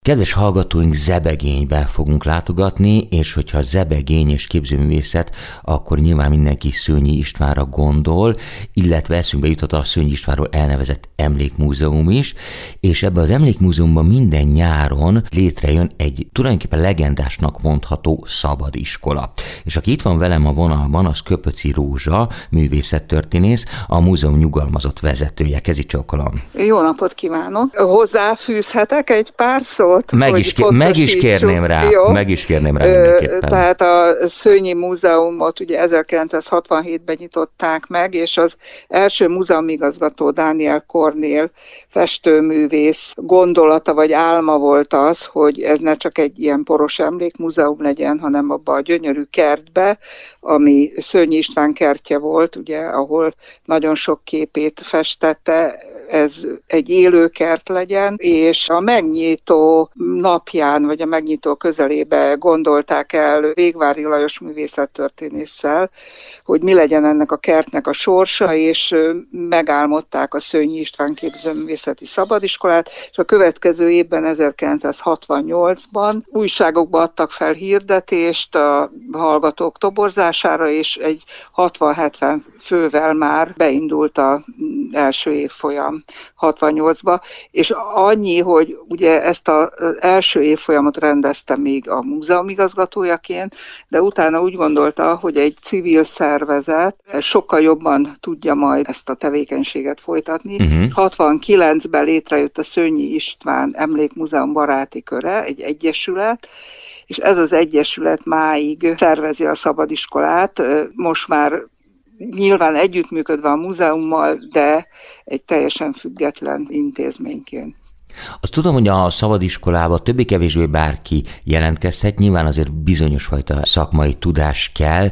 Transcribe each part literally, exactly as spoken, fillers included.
Kedves hallgatóink, Zebegénybe fogunk látogatni, és hogyha Zebegény és képzőművészet, akkor nyilván mindenki Szőnyi Istvánra gondol, illetve eszünkbe jutott a Szőnyi Istvánról elnevezett emlékmúzeum is, és ebben az emlékmúzeumban minden nyáron létrejön egy tulajdonképpen legendásnak mondható szabadiskola. És aki itt van velem a vonalban, az Köpöci Rózsa, művészettörténész, a múzeum nyugalmazott vezetője. Kezi csókolom. Jó napot kívánok! Hozzáfűzhetek egy pár szót? Meg is, kér, meg is kérném rá, Jó. meg is kérném rá mindenképpen. Tehát a Szőnyi Múzeumot ugye ezerkilencszázhatvanhétben nyitották meg, és az első múzeumigazgató Dániel Kornél festőművész gondolata vagy álma volt az, hogy ez ne csak egy ilyen poros emlékmúzeum legyen, hanem abba a gyönyörű kertbe, ami Szőnyi István kertje volt, ugye, ahol nagyon sok képét festette, ez egy élő kert legyen, és a megnyitó napján, vagy a megnyitó közelébe gondolták el Végvári Lajos művészettörténésszel, hogy mi legyen ennek a kertnek a sorsa, és megálmodták a Szőnyi István képzőművészeti szabadiskolát, és a következő évben, ezerkilencszázhatvannyolcban újságokba adtak fel hirdetést a hallgatók toborzására, és egy hatvan-hetven fővel már beindult az első évfolyam hatvannyolcba, és annyi, hogy ugye ezt az első évfolyamot rendezte még a múzeum igazgatójaként, de utána úgy gondolta, hogy egy civil szervezet sokkal jobban tudja majd ezt a tevékenységet folytatni. Uh-huh. hatvankilencben létrejött a Szőnyi István Emlékmúzeum baráti köre, egy egyesület, és ez az egyesület máig szervezi a szabadiskolát, most már nyilván együttműködve a múzeummal, de egy teljesen független intézményként. Azt tudom, hogy a szabadiskolába többé-kevésbé bárki jelentkezhet, nyilván azért bizonyos fajta szakmai tudás kell,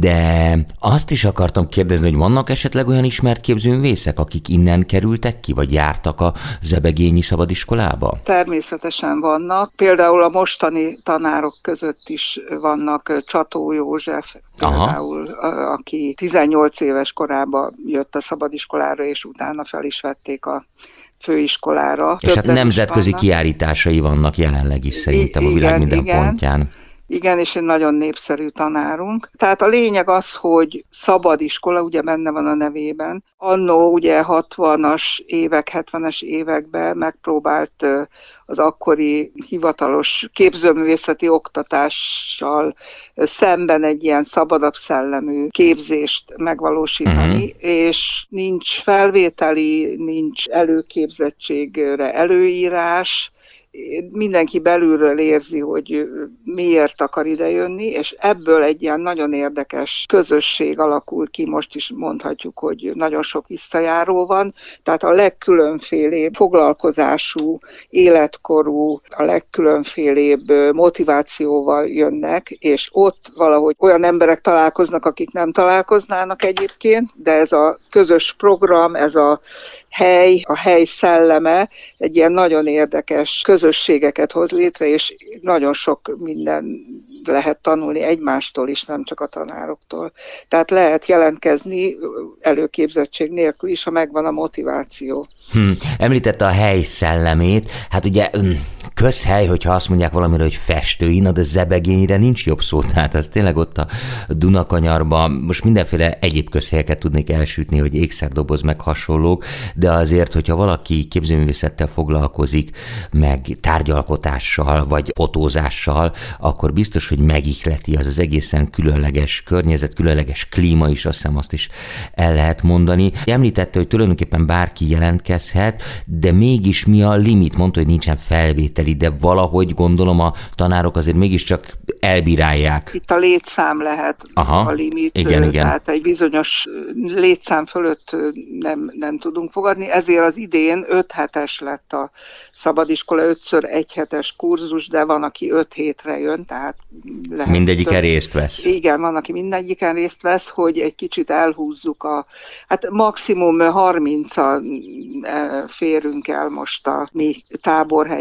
de azt is akartam kérdezni, hogy vannak esetleg olyan ismert képzőművészek, akik innen kerültek ki, vagy jártak a zebegényi szabadiskolába? Természetesen vannak. Például a mostani tanárok között is vannak. Csató József, például, Aha. aki tizennyolc éves korában jött a szabadiskolára, és utána fel is vették a főiskolára. És hát nemzetközi vannak. Kiállításai vannak jelenleg is szerintem I- a világ minden igen. pontján. Igen, és egy nagyon népszerű tanárunk. Tehát a lényeg az, hogy szabadiskola, ugye benne van a nevében. Annó ugye hatvanas évek, hetvenes években megpróbált az akkori hivatalos képzőművészeti oktatással szemben egy ilyen szabadabb szellemű képzést megvalósítani, uh-huh. és nincs felvételi, nincs előképzettségre előírás, mindenki belülről érzi, hogy miért akar idejönni, és ebből egy ilyen nagyon érdekes közösség alakul ki, most is mondhatjuk, hogy nagyon sok visszajáró van, tehát a legkülönfélébb foglalkozású, életkorú, a legkülönfélébb motivációval jönnek, és ott valahogy olyan emberek találkoznak, akik nem találkoznának egyébként, de ez a közös program, ez a hely, a hely szelleme egy ilyen nagyon érdekes közösségeket hoz létre, és nagyon sok minden lehet tanulni egymástól is, nem csak a tanároktól. Tehát lehet jelentkezni előképzettség nélkül is, ha megvan a motiváció. Hmm. Említette a hely szellemét, hát ugye közhely, hogyha azt mondják valamire, hogy festői, na de Zebegényre nincs jobb szó, tehát az tényleg ott a Dunakanyarban, most mindenféle egyéb közhelyeket tudnék elsütni, hogy ékszerdoboz meg hasonlók, de azért, hogyha valaki képzőművészettel foglalkozik, meg tárgyalkotással, vagy fotózással, akkor biztos, hogy megihleti az az egészen különleges környezet, különleges klíma is, azt hiszem azt is el lehet mondani. Említette, hogy tulajdonképpen bárki jelentkezhet, de mégis mi a limit? Mondta, hogy nincsen felvételi, de valahogy gondolom a tanárok azért mégiscsak elbírálják. Itt a létszám lehet Aha, a limit, igen, igen. tehát egy bizonyos létszám fölött nem, nem tudunk fogadni, ezért az idén öt hetes lett a szabadiskola, ötször egy hetes kurzus, de van, aki öt hétre jön, tehát lehet. Mindegyiken több... részt vesz. Igen, van, aki mindegyiken részt vesz, hogy egy kicsit elhúzzuk a, hát maximum harmincan férünk el most a mi táborhelyünkön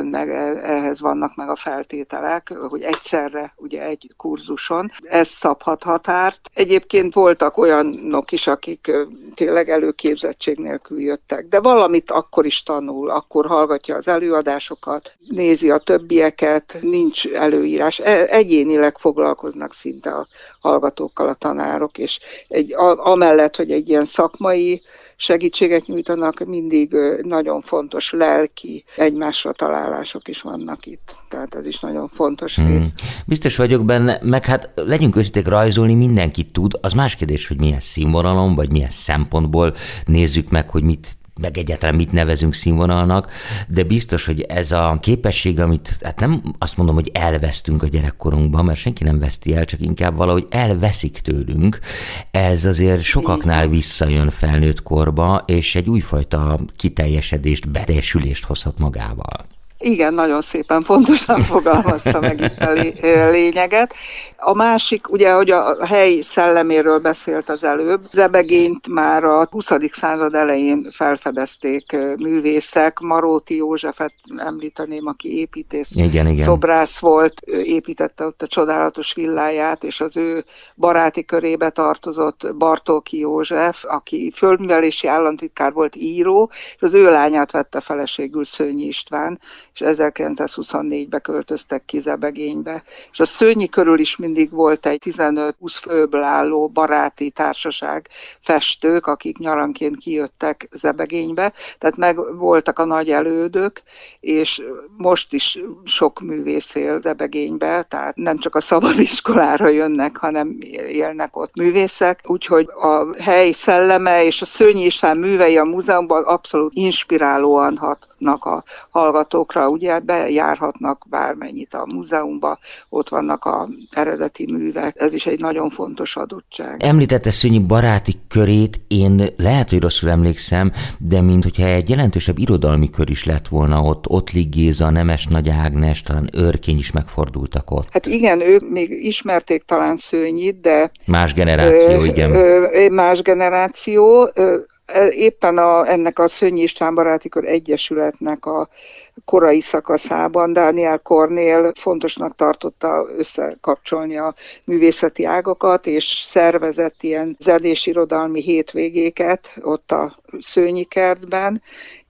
meg ehhez vannak meg a feltételek, hogy egyszerre ugye egy kurzuson. Ez szabhat határt. Egyébként voltak olyanok is, akik tényleg előképzettség nélkül jöttek, de valamit akkor is tanul, akkor hallgatja az előadásokat, nézi a többieket, nincs előírás. Egyénileg foglalkoznak szinte a hallgatókkal a tanárok, és egy, amellett, hogy egy ilyen szakmai segítséget nyújtanak, mindig nagyon fontos lelki egymásra találások is vannak itt. Tehát ez is nagyon fontos rész. Hmm. Biztos vagyok benne, meg hát legyünk őszinték, rajzolni mindenki tud, az más kérdés, hogy milyen színvonalon, vagy milyen szempontból nézzük meg, hogy mit meg egyáltalán mit nevezünk színvonalnak, de biztos, hogy ez a képesség, amit hát nem azt mondom, hogy elvesztünk a gyerekkorunkban, mert senki nem veszti el, csak inkább valahogy elveszik tőlünk, ez azért sokaknál visszajön felnőtt korba, és egy újfajta kiteljesedést, beteljesülést hozhat magával. Igen, nagyon szépen pontosan fogalmazta meg itt a lényeget. A másik, ugye, hogy a hely szelleméről beszélt az előbb, Zebegényt már a huszadik század elején felfedezték művészek, Maróti Józsefet említeném, aki építész, igen, igen. szobrász volt, ő építette ott a csodálatos villáját, és az ő baráti körébe tartozott Bartóki József, aki földművelési államtitkár volt, író, és az ő lányát vette feleségül Szőnyi István, és ezerkilencszázhuszonnégybe költöztek ki Zebegénybe. És a Szőnyi körül is mindig volt egy tizenöt-húsz főből álló baráti társaság, festők, akik nyaranként kijöttek Zebegénybe, tehát meg voltak a nagy elődök, és most is sok művész él Zebegénybe, tehát nem csak a szabadiskolára jönnek, hanem élnek ott művészek, úgyhogy a hely szelleme és a Szőnyi István művei a múzeumban abszolút inspirálóan hatnak a hallgatókra, ugye bejárhatnak bármennyit a múzeumba, ott vannak az eredeti művek, ez is egy nagyon fontos adottság. Említette Szőnyi baráti körét, én lehet, hogy rosszul emlékszem, de minthogyha egy jelentősebb irodalmi kör is lett volna ott, Ottlik Géza, Nemes Nagy Ágnes, talán Örkény is megfordultak ott. Hát igen, ők még ismerték talán Szőnyit, de... Más generáció, ö, igen. Ö, más generáció, ö, éppen a, ennek a Szőnyi István baráti kör egyesületnek a korai szakaszában Dániel Kornél fontosnak tartotta összekapcsolni a művészeti ágakat, és szervezett ilyen zenés-irodalmi hétvégéket ott a Szőnyi kertben,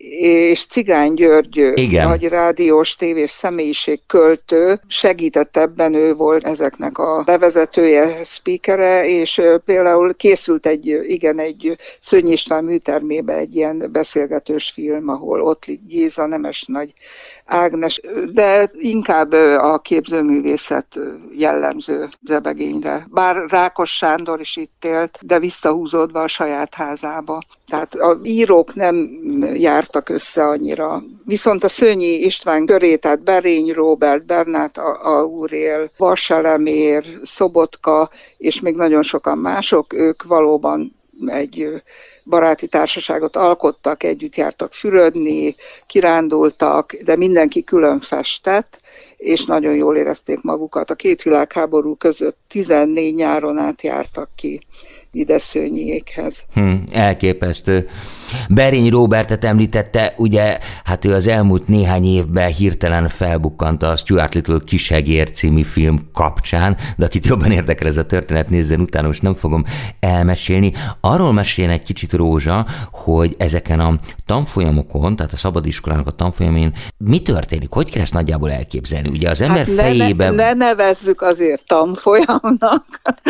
és Cigány György, igen, nagy rádiós, tévés személyiség, költő, segített ebben, ő volt ezeknek a bevezetője, speakere, és például készült egy, igen, egy Szőnyi István műtermébe egy ilyen beszélgetős film, ahol Ottlik Géza, Nemes Nagy Ágnes, de inkább a képzőművészet jellemző Zebegényre. Bár Rákos Sándor is itt élt, de visszahúzódva a saját házába. Tehát a írók nem jártak össze annyira. Viszont a Szőnyi István köré, tehát Berény Róbert, Bernát Aurél, Vaselemér, Szobotka, és még nagyon sokan mások, ők valóban egy baráti társaságot alkottak, együtt jártak fürödni, kirándultak, de mindenki külön festett, és nagyon jól érezték magukat. A két világháború között tizennégy nyáron át jártak ki ide Szőnyiékhez. Hm, elképesztő. Berény Róbertet említette, ugye, hát ő az elmúlt néhány évben hirtelen felbukkant a Stuart Little Kisegér című film kapcsán, de akit jobban érdekel ez a történet, nézzen utána, most nem fogom elmesélni. Arról meséljen egy kicsit Rózsa, hogy ezeken a tanfolyamokon, tehát a szabadiskolának a tanfolyamén mi történik? Hogy kell ezt nagyjából elképzelni? Ugye az ember hát ne, fejében... Ne, ne nevezzük azért tanfolyamnak,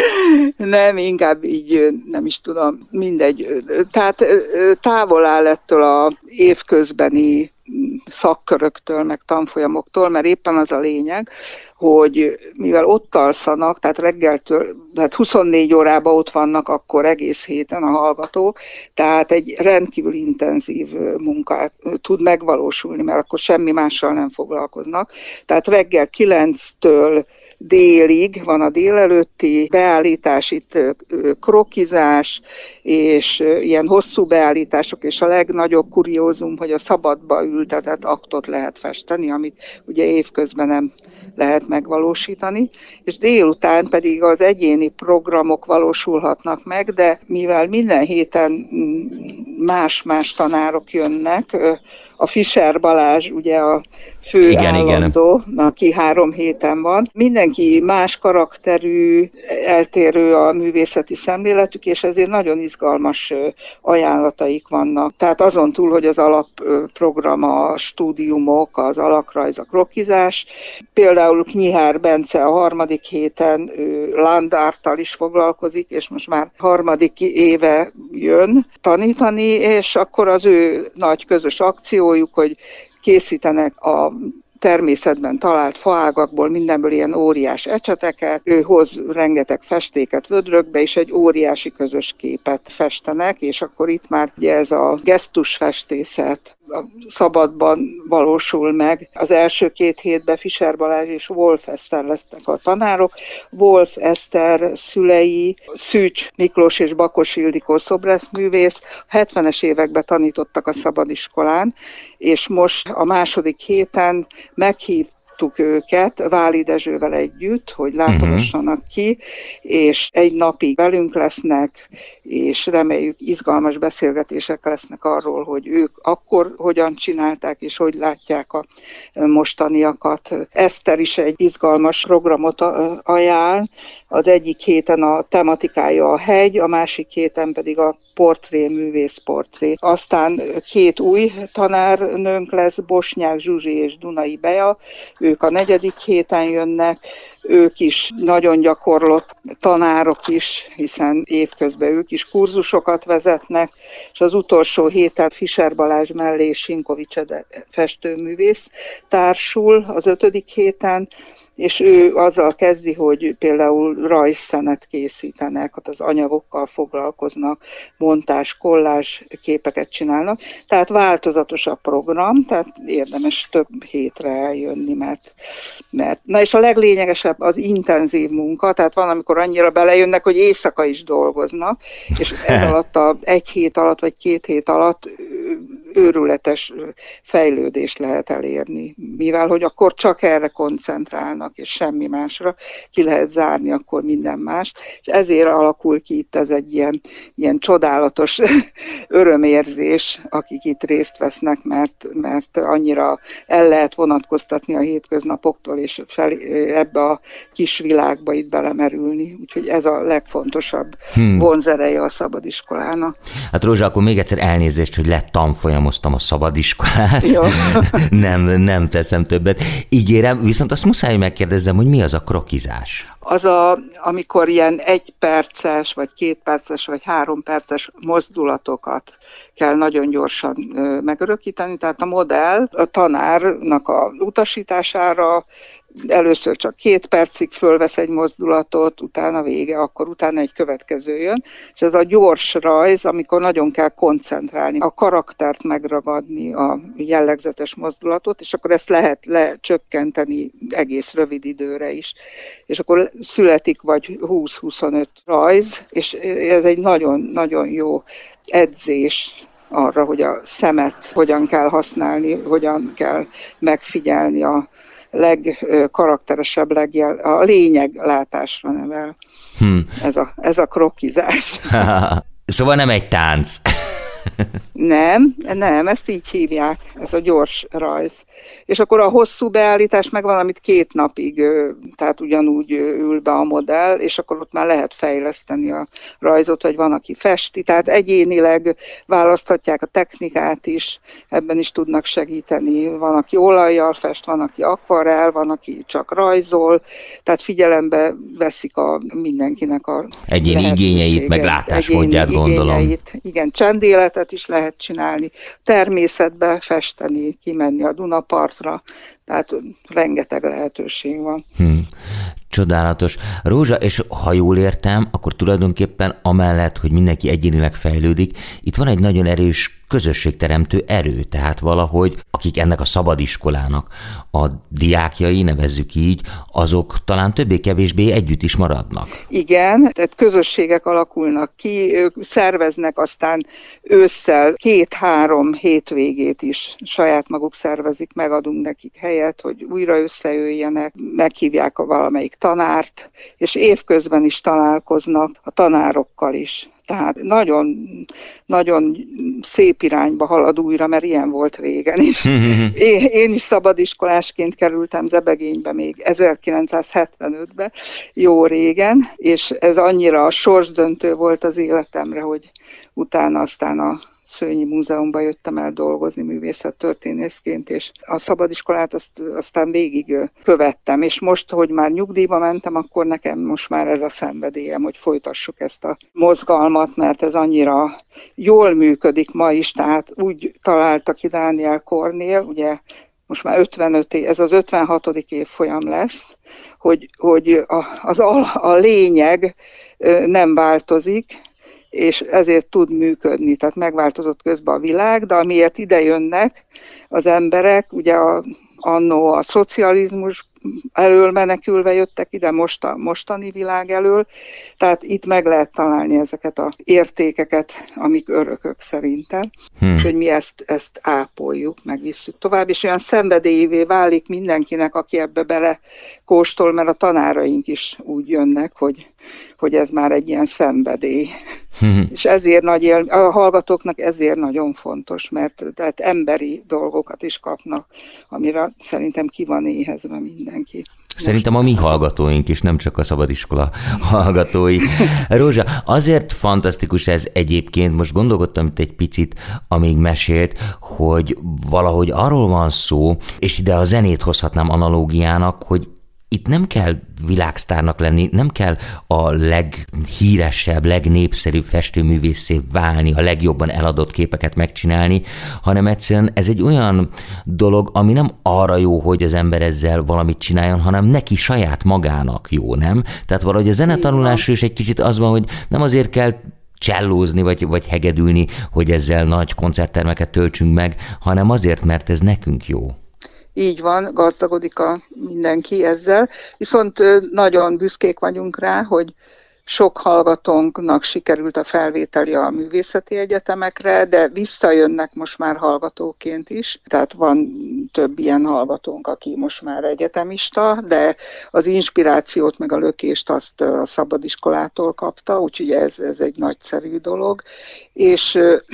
nem, inkább így, nem is tudom, mindegy. Tehát távol áll ettől az évközbeni szakköröktől, meg tanfolyamoktól, mert éppen az a lényeg, hogy mivel ott alszanak, tehát reggeltől, tehát huszonnégy órában ott vannak akkor egész héten a hallgatók, tehát egy rendkívül intenzív munkát tud megvalósulni, mert akkor semmi mással nem foglalkoznak. Tehát reggel kilenctől délig van a délelőtti beállítás, itt krokizás, és ilyen hosszú beállítások, és a legnagyobb kuriózum, hogy a szabadba ültetett aktot lehet festeni, amit ugye évközben nem lehet megvalósítani, és délután pedig az egyéni programok valósulhatnak meg, de mivel minden héten más-más tanárok jönnek, a Fischer Balázs ugye a fő igen, állandó, igen. aki három héten van. Mindenki más karakterű, eltérő a művészeti szemléletük, és ezért nagyon izgalmas ajánlataik vannak. Tehát azon túl, hogy az alapprogram, a stúdiumok, az alakrajz, a krokizás. Például Knyihár Bence a harmadik héten landárttal is foglalkozik, és most már harmadik éve jön tanítani, és akkor az ő nagy közös akciójuk, hogy készítenek a természetben talált faágakból, mindenből ilyen óriás ecseteket, ő hoz rengeteg festéket vödrökbe, és egy óriási közös képet festenek, és akkor itt már ugye ez a gesztusfestészet a szabadban valósul meg. Az első két hétben Fischer Balázs és Wolf Eszter lesznek a tanárok. Wolf Eszter szülei, Szűcs Miklós és Bakos Ildikó szobrászművész, hetvenes években tanítottak a szabadiskolán, és most a második héten meghívták őket Váli Dezsővel együtt, hogy látogassanak ki, és egy napig velünk lesznek, és reméljük izgalmas beszélgetések lesznek arról, hogy ők akkor hogyan csinálták, és hogy látják a mostaniakat. Eszter is egy izgalmas programot ajánl, az egyik héten a tematikája a hegy, a másik héten pedig a portré, művészportré. Aztán két új tanárnőnk lesz, Bosnyák Zsuzsi és Dunai Bea, ők a negyedik héten jönnek, ők is nagyon gyakorlott tanárok is, hiszen évközben ők is kurzusokat vezetnek, és az utolsó héten Fischer Balázs mellé Sinkovics Ede festőművész társul az ötödik héten, és ő azzal kezdi, hogy például rajzszenet készítenek, az anyagokkal foglalkoznak, montás, kollázs képeket csinálnak. Tehát változatos a program, tehát érdemes több hétre eljönni, mert, mert... Na és a leglényegesebb az intenzív munka, tehát van, amikor annyira belejönnek, hogy éjszaka is dolgoznak, és ez alatt a egy hét alatt, vagy két hét alatt őrületes fejlődést lehet elérni, mivel hogy akkor csak erre koncentrálnak, és semmi másra, ki lehet zárni akkor minden más, és ezért alakul ki itt ez egy ilyen, ilyen csodálatos örömérzés, akik itt részt vesznek, mert, mert annyira el lehet vonatkoztatni a hétköznapoktól, és fel, ebbe a kis világba itt belemerülni, úgyhogy ez a legfontosabb hmm. vonzereje a szabadiskolának. Hát Rózsa, akkor még egyszer elnézést, hogy lett tanfolyam Moztam a szabadiskolát, nem, nem teszem többet. Ígérem, viszont azt muszáj megkérdezzem, hogy mi az a krokizás? Az a, amikor ilyen egy perces, vagy két perces, vagy három perces mozdulatokat kell nagyon gyorsan megörökíteni, tehát a modell a tanárnak a utasítására először csak két percig fölvesz egy mozdulatot, utána vége, akkor utána egy következő jön, és ez a gyors rajz, amikor nagyon kell koncentrálni, a karaktert megragadni, a jellegzetes mozdulatot, és akkor ezt lehet lecsökkenteni egész rövid időre is. És akkor születik vagy húsz-huszonöt rajz, és ez egy nagyon-nagyon jó edzés arra, hogy a szemet hogyan kell használni, hogyan kell megfigyelni a legkarakteresebb, legjel, a lényeglátásra nevel. Hmm. Ez, a, ez a krokizás. Szóval nem egy tánc. Nem, nem, ezt így hívják, ez a gyors rajz. És akkor a hosszú beállítás meg valamit két napig, tehát ugyanúgy ül be a modell, és akkor ott már lehet fejleszteni a rajzot, vagy van, aki festi, tehát egyénileg választhatják a technikát is, ebben is tudnak segíteni. Van, aki olajjal fest, van, aki akvarell, van, aki csak rajzol, tehát figyelembe veszik a mindenkinek a egyéni igényeit, meg látásmódját, gondolom. Igényeit. Igen, csendéletet is lehet csinálni, természetbe festeni, kimenni a Dunapartra, tehát rengeteg lehetőség van. Hmm. Csodálatos. Rózsa, és ha jól értem, akkor tulajdonképpen amellett, hogy mindenki egyénileg fejlődik, itt van egy nagyon erős közösségteremtő erő, tehát valahogy, akik ennek a szabadiskolának a diákjai, nevezzük így, azok talán többé-kevésbé együtt is maradnak. Igen, tehát közösségek alakulnak ki, ők szerveznek aztán ősszel két-három hétvégét is saját maguk szervezik, megadunk nekik helyet, hogy újra összejöjjenek, meghívják a valamelyik tanárt, és évközben is találkoznak a tanárokkal is. Tehát nagyon, nagyon szép irányba halad újra, mert ilyen volt régen is. Én, én is szabadiskolásként kerültem Zebegénybe még ezerkilencszázhetvenötben, jó régen, és ez annyira sorsdöntő volt az életemre, hogy utána aztán a Szőnyi Múzeumban jöttem el dolgozni művészettörténészként, és a szabadiskolát azt, aztán végig követtem, és most, hogy már nyugdíjba mentem, akkor nekem most már ez a szenvedélyem, hogy folytassuk ezt a mozgalmat, mert ez annyira jól működik ma is, tehát úgy találta ki Dániel Kornél, ugye most már ötvenöt év, ez az ötvenhatodik évfolyam lesz, hogy, hogy a, az a, a lényeg nem változik, és ezért tud működni, tehát megváltozott közben a világ, de amiért ide jönnek az emberek, ugye a, annó a szocializmus elől menekülve jöttek ide, most a mostani világ elől, tehát itt meg lehet találni ezeket az értékeket, amik örökök szerintem, hmm. hogy mi ezt, ezt ápoljuk, meg visszük tovább, és olyan szenvedélyévé válik mindenkinek, aki ebbe bele kóstol, mert a tanáraink is úgy jönnek, hogy, hogy ez már egy ilyen szenvedély. Hmm. És ezért nagy él, a hallgatóknak ezért nagyon fontos, mert tehát emberi dolgokat is kapnak, amire szerintem ki van éhezve mindenki. Szerintem a mi hallgatóink is, nem csak a szabadiskola hallgatói. Rózsa, azért fantasztikus ez egyébként, most gondolkodtam itt egy picit, amíg mesélt, hogy valahogy arról van szó, és ide a zenét hozhatnám analógiának, hogy itt nem kell világsztárnak lenni, nem kell a leghíresebb, legnépszerűbb festőművészé válni, a legjobban eladott képeket megcsinálni, hanem egyszerűen ez egy olyan dolog, ami nem arra jó, hogy az ember ezzel valamit csináljon, hanem neki saját magának jó, nem? Tehát valahogy a zenetanulásról is egy kicsit az van, hogy nem azért kell csellózni, vagy, vagy hegedülni, hogy ezzel nagy koncerttermeket töltsünk meg, hanem azért, mert ez nekünk jó. Így van, gazdagodik a mindenki ezzel, viszont nagyon büszkék vagyunk rá, hogy sok hallgatónknak sikerült a felvételi a művészeti egyetemekre, de visszajönnek most már hallgatóként is. Tehát van több ilyen hallgatónk, aki most már egyetemista, de az inspirációt meg a lökést azt a szabadiskolától kapta, úgyhogy ez, ez egy nagyszerű dolog. És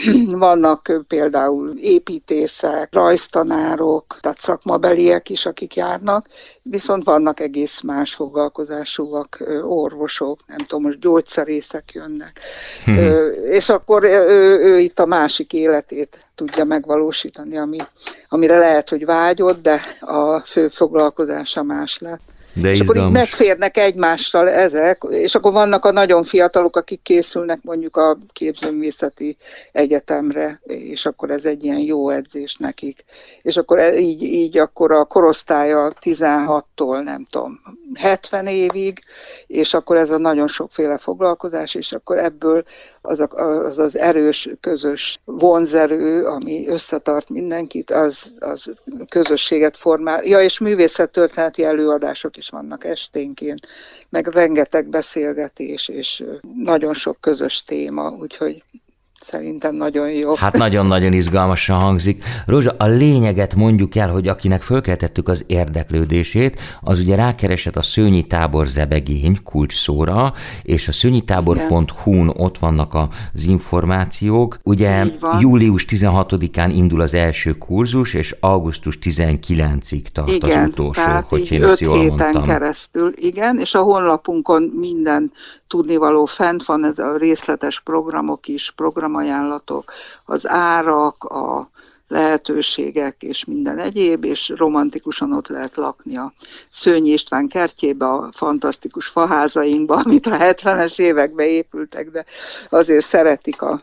vannak például építészek, rajztanárok, tehát szakmabeliek is, akik járnak, viszont vannak egész más foglalkozásúak, orvosok, nem tudom, most gyógyszerészek jönnek. Hmm. Ö, és akkor ő, ő itt a másik életét tudja megvalósítani, ami, amire lehet, hogy vágyott, de a fő foglalkozása más lett. De és izgalmas. Akkor így megférnek egymással ezek, és akkor vannak a nagyon fiatalok, akik készülnek mondjuk a képzőművészeti egyetemre, és akkor ez egy ilyen jó edzés nekik. És akkor így, így akkor a korosztálya tizenhattól nem tudom, hetven évig, és akkor ez a nagyon sokféle foglalkozás, és akkor ebből az az, az erős, közös vonzerő, ami összetart mindenkit, az, az közösséget formál. Ja, és művészettörténeti előadások is vannak esténként, meg rengeteg beszélgetés, és nagyon sok közös téma, úgyhogy szerintem nagyon jó. Hát nagyon-nagyon izgalmasan hangzik. Rózsa, a lényeget mondjuk el, hogy akinek fölkeltettük az érdeklődését, az ugye rákeresett a Szőnyi Tábor Zebegény kulcsszóra, és a szőnyitábor pont hu-n ott vannak az információk. Ugye július tizenhatodikán indul az első kurzus, és augusztus tizenkilencedikéig tart igen, az utolsó, tehát hogy én öt ezt jól héten mondtam. keresztül, igen, és a honlapunkon minden tudnivaló fent van, ez a részletes programok is, programajánlatok, az árak, a lehetőségek és minden egyéb, és romantikusan ott lehet lakni a Szőnyi István kertjébe, a fantasztikus faházainkba, amit a hetvenes években épültek, de azért szeretik a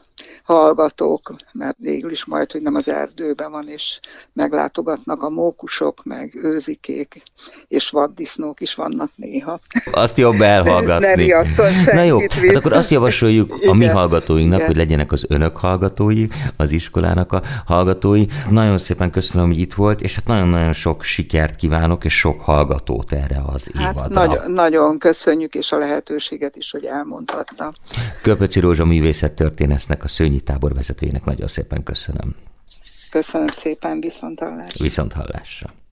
hallgatók, mert végül is majd, hogy nem az erdőben van, és meglátogatnak a mókusok, meg őzikék, és vaddisznók is vannak néha. Azt jobb elhallgatni. Ne riasszon senkit. Na jó, hát akkor azt javasoljuk a mi hallgatóinknak, Igen. hogy legyenek az önök hallgatói, az iskolának a hallgatói. Nagyon szépen köszönöm, hogy itt volt, és hát nagyon-nagyon sok sikert kívánok, és sok hallgatót erre az hát évadra. Nagyon, nagyon köszönjük, és a lehetőséget is, hogy elmondhattam. Körpöczi Rózsa művészettörténésznek, a Szőnyi tábor vezetőjének nagyon szépen köszönöm. Köszönöm szépen, viszonthallásra. Viszonthallásra.